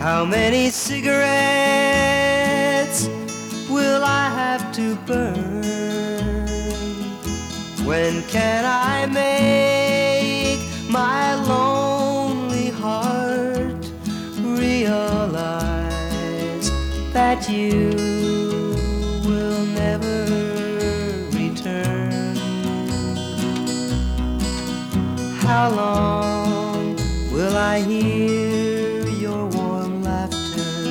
How many cigarettes will I have to burn? When can I make my lonely heart realize that you will never return? How long will I hear your warm laughter?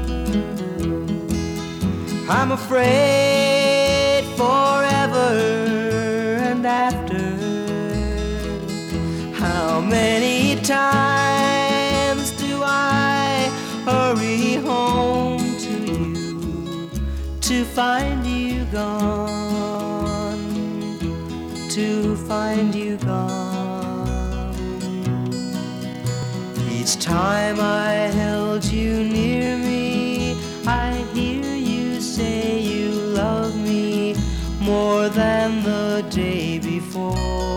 I'm afraid forever and after. How many times do I hurry home to you to find you gone, to find you gone? Each time I held you near me, I hear you say you love me more than the day before.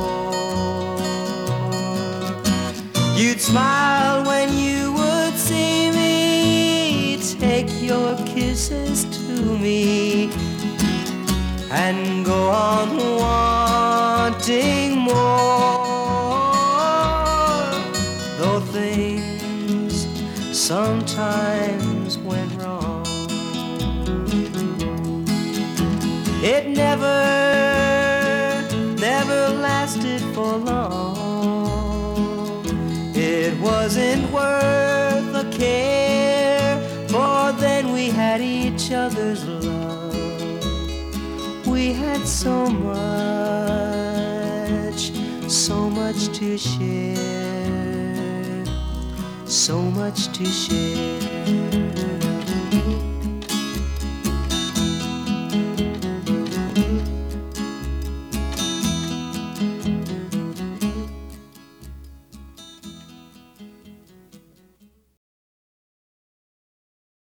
You'd smile when you would see me, take your kisses to me, and go on wanting more. Though things sometimes went wrong, it never lasted for long. It wasn't worth a care, for then we had each other's love. We had so much to share, so much to share.